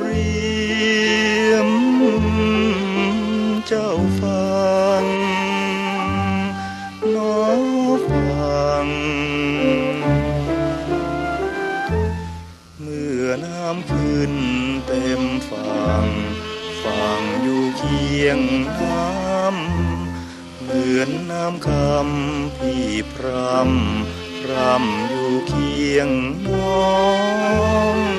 รียมเจ้าฟังน้อฟังเมื่อน้ำขึ้นเต็มฝั่งฝั่งอยู่เคียงน้ำเหมือนน้ำคำพี่พรำอยู่เคียงน้อง